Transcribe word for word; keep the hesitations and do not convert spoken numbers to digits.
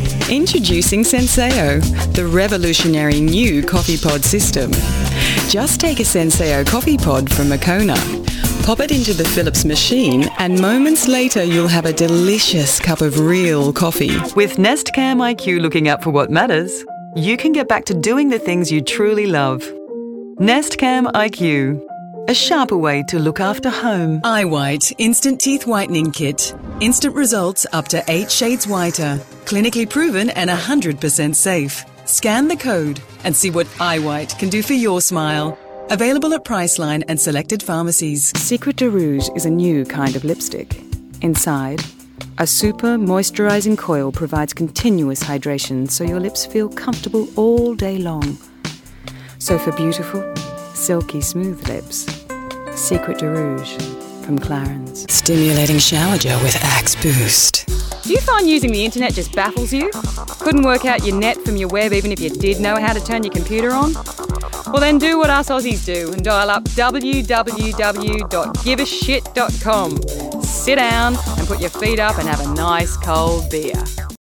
Introducing Senseo, the revolutionary new coffee pod system. Just take a Senseo coffee pod from Moccona, pop it into the Philips machine, and moments later you'll have a delicious cup of real coffee. With NestCam I Q looking out for what matters, you can get back to doing the things you truly love. NestCam I Q, a sharper way to look after home. iWhite Instant Teeth Whitening Kit. Instant results up to eight shades whiter. Clinically proven and one hundred percent safe. Scan the code and see what iWhite can do for your smile. Available at Priceline and selected pharmacies. Secret de Rouge is a new kind of lipstick. Inside, a super moisturising coil provides continuous hydration so your lips feel comfortable all day long. So for beautiful, silky smooth lips, Secret de Rouge from Clarins. Stimulating shower gel with Axe Boost. Do you find using the internet just baffles you? Couldn't work out your net from your web even if you did know how to turn your computer on? Well then do what us Aussies do and dial up w w w dot give a shit dot com. Sit down and put your feet up and have a nice cold beer.